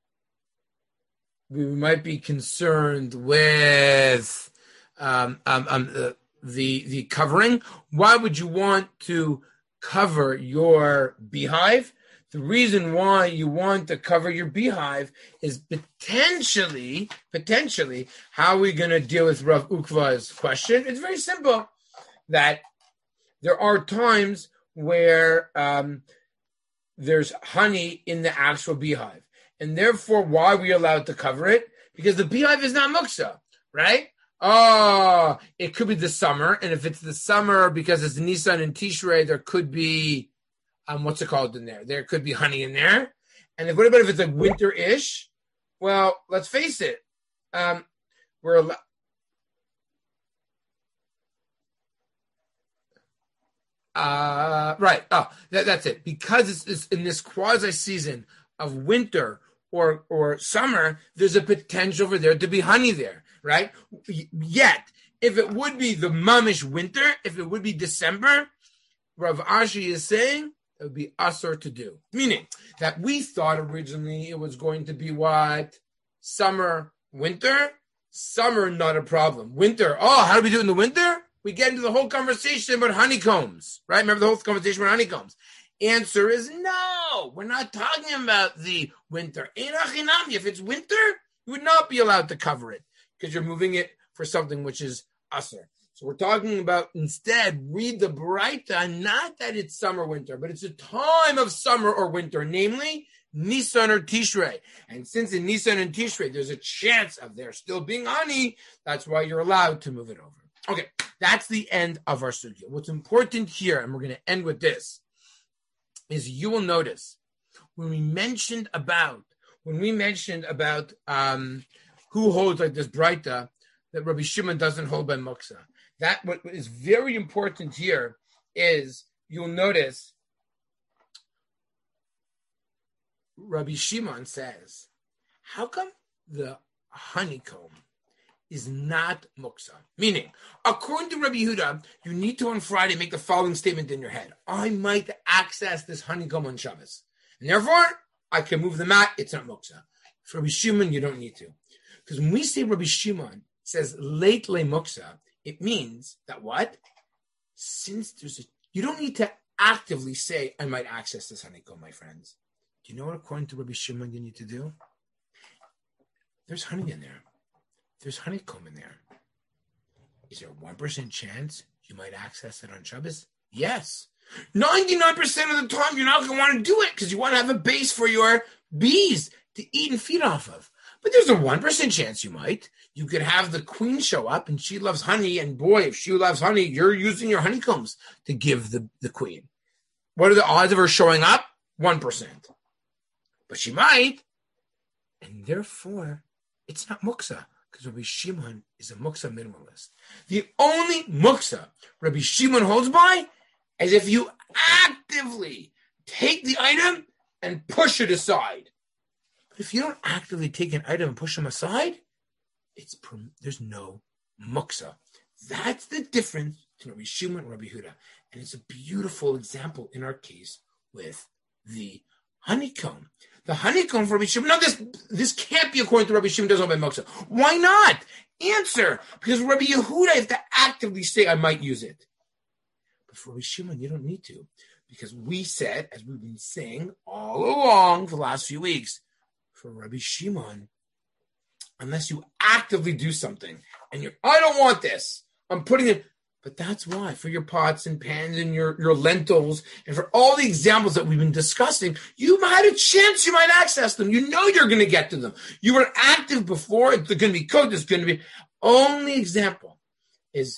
we might be concerned with um, um, um, uh, the the covering. Why would you want to cover your beehive? The reason why you want to cover your beehive is potentially, potentially, how are we going to deal with Rav Ukva's question? It's very simple, that there are times where um, there's honey in the actual beehive. And therefore, why are we allowed to cover it? Because the beehive is not muksa, right? Oh, it could be the summer. And if it's the summer, because it's Nisan and Tishrei, there could be, um, what's it called in there? There could be honey in there. And if, what about if it's like winter-ish? Well, let's face it. Um, we're allowed. Uh, right. Oh, that, that's it. Because it's, it's in this quasi-season of winter or or summer, there's a potential for there to be honey there, right? Yet, if it would be the mamish winter, if it would be December, Rav Ashi is saying it would be asur to do. Meaning that we thought originally it was going to be what? Summer, winter? Summer, not a problem. Winter, oh, how do we do it in the winter? We get into the whole conversation about honeycombs, right? Remember the whole conversation about honeycombs? Answer is no. We're not talking about the winter. If it's winter, you would not be allowed to cover it because you're moving it for something which is asur. So we're talking about instead, read the Braita, not that it's summer, winter, but it's a time of summer or winter, namely Nisan or Tishrei. And since in Nisan and Tishrei, there's a chance of there still being honey, that's why you're allowed to move it over. Okay, that's the end of our sugya. What's important here, and we're going to end with this, is you will notice when we mentioned about when we mentioned about um, who holds like this Braita, that Rabbi Shimon doesn't hold by muksa. That what is very important here is you'll notice Rabbi Shimon says, how come the honeycomb is not muksa? Meaning, according to Rabbi Yehuda, you need to on Friday make the following statement in your head. I might access this honeycomb on Shabbos. And therefore, I can move the mat. It's not muksa. For Rabbi Shimon, you don't need to. Because when we say Rabbi Shimon says late le muksa, it means that what? Since there's a, you don't need to actively say, I might access this honeycomb, my friends. Do you know what, according to Rabbi Shimon, you need to do? There's honey in there. There's honeycomb in there. Is there a one percent chance you might access it on Shabbos? Yes. ninety-nine percent of the time, you're not going to want to do it because you want to have a base for your bees to eat and feed off of. But there's a one percent chance you might. You could have the queen show up and she loves honey. And boy, if she loves honey, you're using your honeycombs to give the, the queen. What are the odds of her showing up? one percent. But she might. And therefore, it's not muksa. Because Rabbi Shimon is a muksa minimalist. The only muksa Rabbi Shimon holds by is if you actively take the item and push it aside. But if you don't actively take an item and push them aside, it's there's no muksa. That's the difference between Rabbi Shimon and Rabbi Yehuda. And it's a beautiful example in our case with the honeycomb. The honeycomb for Rabbi Shimon. No, this this can't be according to Rabbi Shimon doesn't hold by muksa. Why not? Answer. Because Rabbi Yehuda has to actively say, I might use it. But for Rabbi Shimon, you don't need to. Because we said, as we've been saying all along for the last few weeks, for Rabbi Shimon, unless you actively do something, and you're, I don't want this, I'm putting it, but that's why, for your pots and pans and your, your lentils, and for all the examples that we've been discussing, you had a chance you might access them. You know you're going to get to them. You were active before, it's going to be cooked, it's going to be, only example is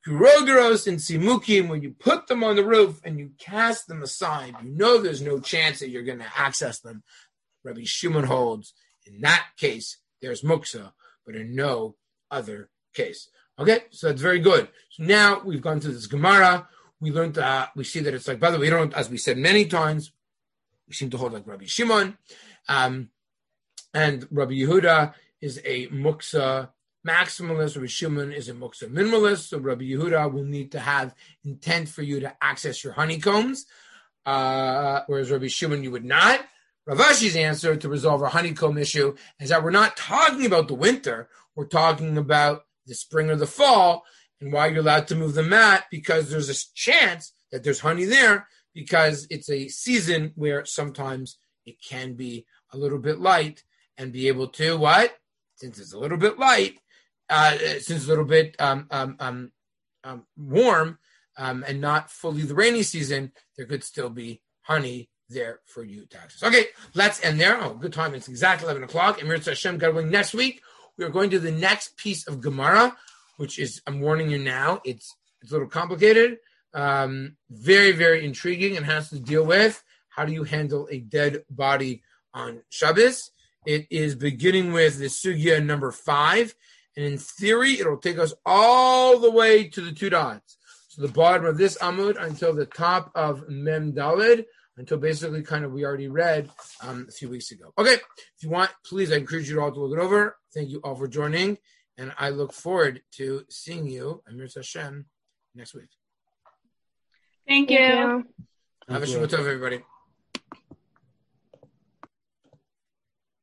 Kurogeros and Simukim, when you put them on the roof and you cast them aside, you know there's no chance that you're going to access them. Rabbi Shimon holds, in that case, there's muksa, but in no other case. Okay, so that's very good. So now we've gone through this Gemara. We learned, uh, we see that it's like, by the way, we don't, as we said many times, we seem to hold like Rabbi Shimon. Um, and Rabbi Yehuda is a muksa maximalist. Rabbi Shimon is a muksa minimalist. So Rabbi Yehuda will need to have intent for you to access your honeycombs, uh, whereas Rabbi Shimon, you would not. Rav Ashi's answer to resolve our honeycomb issue is that we're not talking about the winter. We're talking about the spring or the fall, and why you're allowed to move the mat, because there's a chance that there's honey there, because it's a season where sometimes it can be a little bit light and be able to, what? Since it's a little bit light, uh, since it's a little bit um, um, um, um, warm um, and not fully the rainy season, there could still be honey there for you to access. Okay, let's end there. Oh, good time. It's exactly eleven o'clock. And Mirza Hashem, God willing, next week, we are going to the next piece of Gemara, which is, I'm warning you now, it's it's a little complicated, um, very, very intriguing, and has to deal with how do you handle a dead body on Shabbos. It is beginning with the sugya number five, and in theory, it'll take us all the way to the two dots. So the bottom of this Amud until the top of Mem Daled, until basically kind of we already read um, a few weeks ago. Okay, if you want, please, I encourage you all to look it over. Thank you all for joining, and I look forward to seeing you, Amir Hashem, next week. Thank you. Thank you. Have a Shabbat Tov, everybody.